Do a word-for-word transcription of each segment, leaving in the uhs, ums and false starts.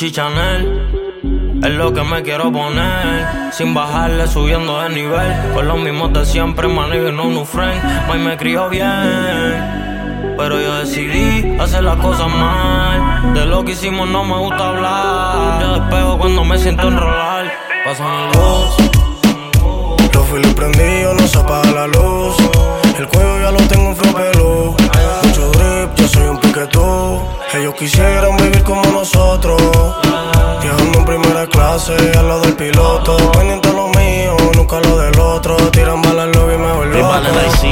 Gucci Chanel es lo que me quiero poner, sin bajarle, subiendo de nivel. Con los mismos de siempre, man, y no new friend. May me crió bien, pero yo decidí hacer las cosas mal. De lo que hicimos no me gusta hablar. Yo despejo cuando me siento enrolar. Pásame el luz. Los filos prendidos, no se apaga la luz. El cuello ya lo tengo en flopelo. Mucho drip, yo soy un piquetú. Ellos quisieran vivir como nosotros, viajando en primera clase al lado del piloto. Pendiente a lo mío, nunca lo del otro. Tiran balas, lo vi, me vuelvo loco.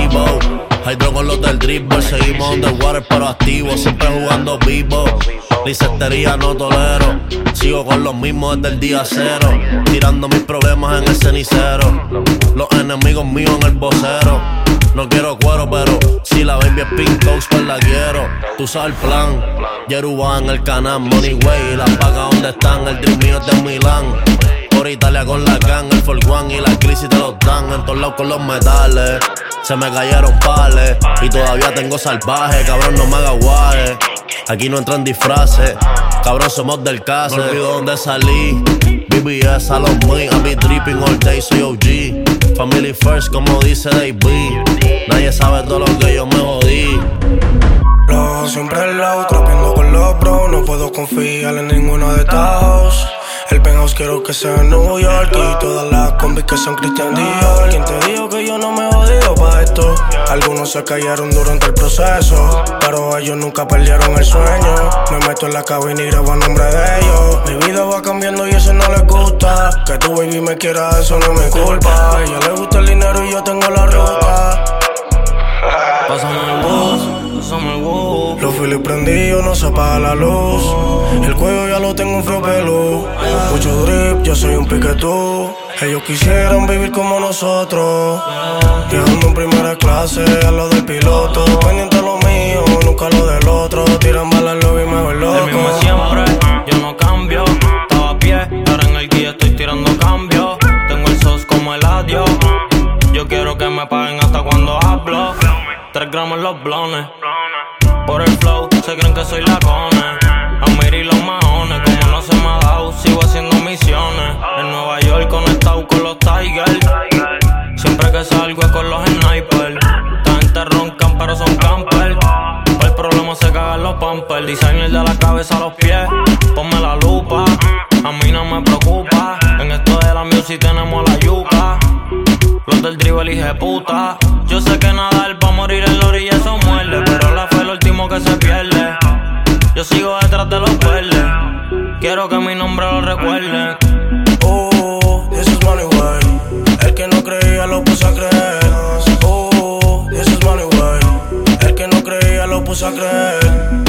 Hydro con los del dribble, seguimos underwater pero activos, siempre jugando vivo. Licetería no tolero, sigo con los mismos desde el día cero, tirando mis problemas en el cenicero, los enemigos míos en el vocero. No quiero cuero, pero si la baby es pink toast, pues la quiero. Tú sabes el plan, Yeruba en el canal, Money Way, las pagas donde están, el dream mío es de Milán. Por Italia con la gang, el For One y la crisis te los dan. En todos lados con los metales, se me cayeron pales y todavía tengo salvaje, cabrón no me haga guaje. Aquí no entran disfraces, cabrón somos del caso. No olvido dónde salí, B B S a los muy, I be dripping all day, soy O G. Family first como dice Dave. Nadie sabe todo lo que yo me jodí. Lo siempre al lado, trapeando con los bros. No puedo confiar en ninguno de estos. El penthouse quiero que sea en New York y todas las combis que son Christian Dior. ¿Quién te dijo que yo no me he jodido pa' esto? Algunos se cayeron durante el proceso, pero ellos nunca perdieron el sueño. Me meto en la cabina y grabo a nombre de ellos. Mi vida va cambiando y eso no les gusta. Que tu baby me quiera, eso no es mi culpa. A ella le gusta el dinero y yo tengo la ruta. Pásame el bus, pásame el bus. Los filos prendidos, no se apaga la luz. El cuello ya lo tengo en flopelo. Mucho drip, yo soy un piquetú. Ellos quisieran vivir como nosotros, viajando en primera clase al lado del piloto. Pendiente a lo mío, nunca lo del otro. Tiran balas, lo vi, me voy loco. El mismo siempre, yo no cambio. Estaba a pie, ahora en el guía estoy tirando cambio. Tengo el sos como el adiós. Yo quiero que me paguen hasta cuando hablo. Tres gramos en los blones. Por el flow, se creen que soy la cone. Amir y los maones, como no se me ha dado, sigo haciendo misiones. En Nueva York conectado con los Tigers. Siempre que salgo es con los snipers. Esta gente roncan pero son campers. El problema se cagan los pampers. Designer de la cabeza a los pies, ponme la lupa. A mí no me preocupa. En esto de la music tenemos la yuca. Los del dribble hija puta. Yo sé que nadar va a morir en la orilla, eso muerde. Pero la fe es lo último que se pierde. Yo sigo detrás de los verdes. Quiero que mi nombre lo recuerden. Oh, this is money way. El que no creía lo puse a creer. Oh, this is money way. El que no creía lo puse a creer.